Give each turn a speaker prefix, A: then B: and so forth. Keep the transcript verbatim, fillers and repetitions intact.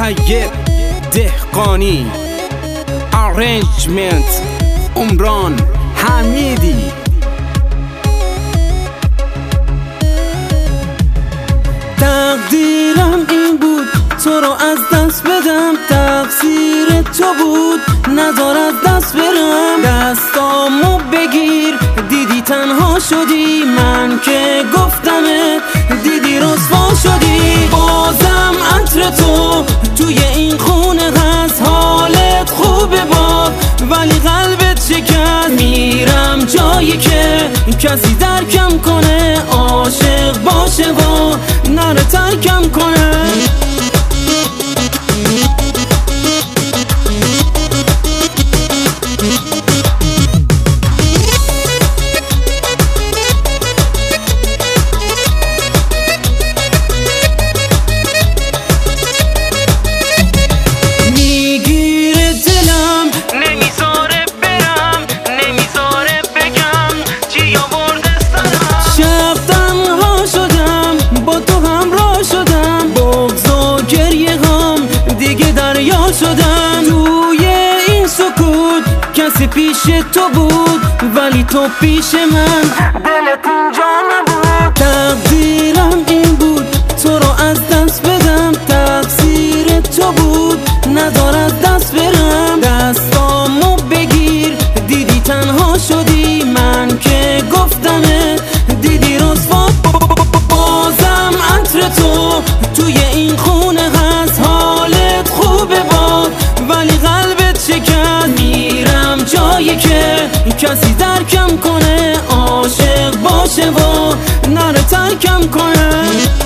A: طیب دهقانی، ارنجمنت عمران حمیدی.
B: تقدیرم این بود تو رو از دست بدم، تقصیر تو بود نذار از دست برم. دستامو بگیر دیدی تنها شدی، من که گفتمت دیدی رسوا شدی. بازم عطر تو توی این خونه هست، حالت خوبه باد ولی قلبت شکست. میرم جایی که کسی درکم کنه، عاشق باشه و نره ترکم کنه. شدم توی این سکوت، کسی پیش تو بود ولی تو پیش من، دلت اینجا نبود. تقدیرم این بود تو رو از دست بدم، تقصیر تو بود نذار از دست برم. دستامو بگیر دیدی تنها شدی، من که گفتمت دیدی رسوا. بازم عطر تو توی این خونه هست، حالت خوبه باد ولی قلبت شکست. میرم جایی که کسی درکم کنه، عاشق باشه و نره ترکم کنه.